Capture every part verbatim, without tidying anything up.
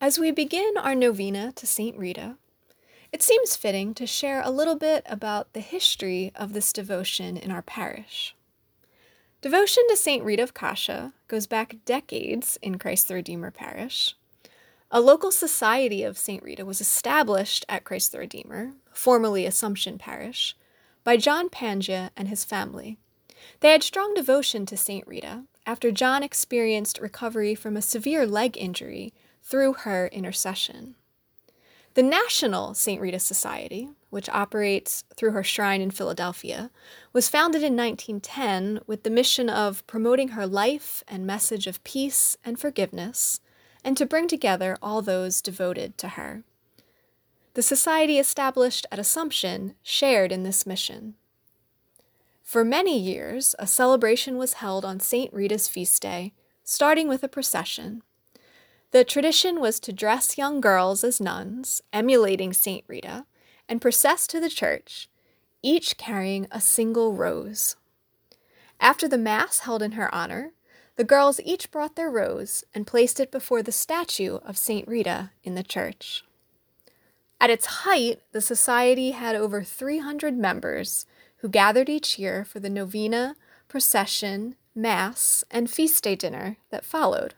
As we begin our novena to Saint Rita, it seems fitting to share a little bit about the history of this devotion in our parish. Devotion to Saint Rita of Cascia goes back decades in Christ the Redeemer Parish. A local society of Saint Rita was established at Christ the Redeemer, formerly Assumption Parish, by John Pangia and his family. They had strong devotion to Saint Rita after John experienced recovery from a severe leg injury through her intercession. The National Saint Rita Society, which operates through her shrine in Philadelphia, was founded in nineteen ten with the mission of promoting her life and message of peace and forgiveness, and to bring together all those devoted to her. The society established at Assumption shared in this mission. For many years, a celebration was held on Saint Rita's feast day, starting with a procession. The tradition was to dress young girls as nuns, emulating Saint Rita, and process to the church, each carrying a single rose. After the Mass held in her honor, the girls each brought their rose and placed it before the statue of Saint Rita in the church. At its height, the society had over three hundred members who gathered each year for the novena, procession, Mass, and feast day dinner that followed.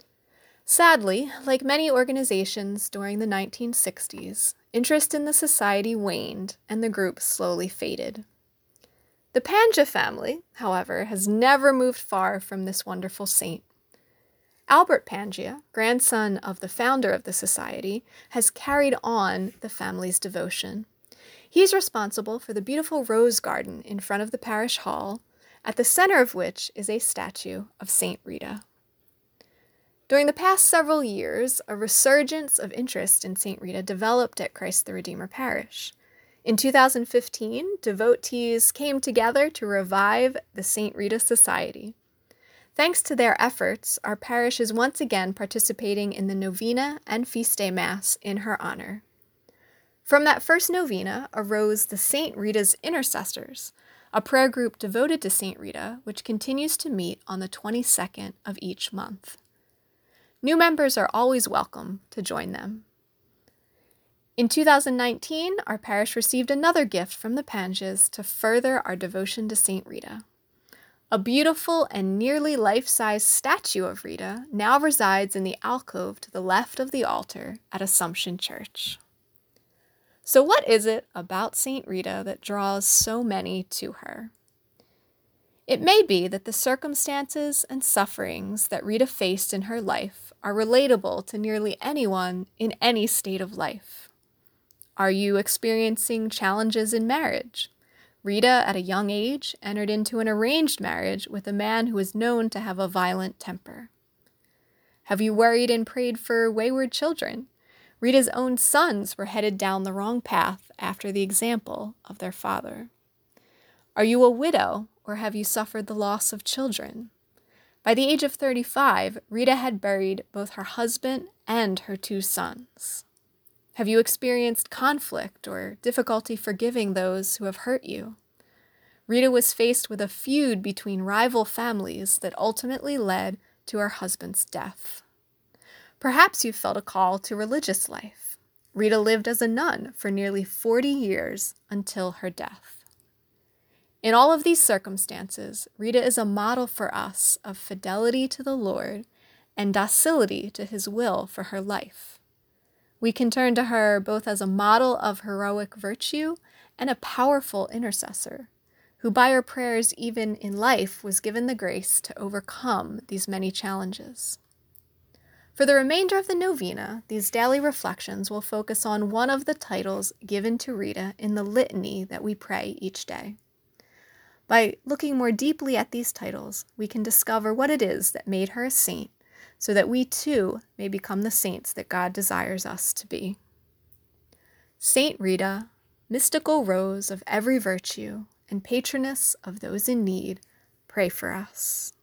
Sadly, like many organizations during the nineteen sixties, interest in the society waned and the group slowly faded. The Pangia family, however, has never moved far from this wonderful saint. Albert Pangia, grandson of the founder of the society, has carried on the family's devotion. He's responsible for the beautiful rose garden in front of the parish hall, at the center of which is a statue of Saint Rita. During the past several years, a resurgence of interest in Saint Rita developed at Christ the Redeemer Parish. In two thousand fifteen, devotees came together to revive the Saint Rita Society. Thanks to their efforts, our parish is once again participating in the novena and feast day Mass in her honor. From that first novena arose the Saint Rita's Intercessors, a prayer group devoted to Saint Rita, which continues to meet on the twenty-second of each month. New members are always welcome to join them. In two thousand nineteen, our parish received another gift from the Pangias to further our devotion to Saint Rita. A beautiful and nearly life-size statue of Rita now resides in the alcove to the left of the altar at Assumption Church. So what is it about Saint Rita that draws so many to her? It may be that the circumstances and sufferings that Rita faced in her life are relatable to nearly anyone in any state of life. Are you experiencing challenges in marriage? Rita, at a young age, entered into an arranged marriage with a man who is known to have a violent temper. Have you worried and prayed for wayward children? Rita's own sons were headed down the wrong path after the example of their father. Are you a widow, or have you suffered the loss of children? By the age of thirty-five, Rita had buried both her husband and her two sons. Have you experienced conflict or difficulty forgiving those who have hurt you? Rita was faced with a feud between rival families that ultimately led to her husband's death. Perhaps you felt a call to religious life. Rita lived as a nun for nearly forty years until her death. In all of these circumstances, Rita is a model for us of fidelity to the Lord and docility to his will for her life. We can turn to her both as a model of heroic virtue and a powerful intercessor, who by her prayers even in life was given the grace to overcome these many challenges. For the remainder of the novena, these daily reflections will focus on one of the titles given to Rita in the litany that we pray each day. By looking more deeply at these titles, we can discover what it is that made her a saint, so that we too may become the saints that God desires us to be. Saint Rita, mystical rose of every virtue and patroness of those in need, pray for us.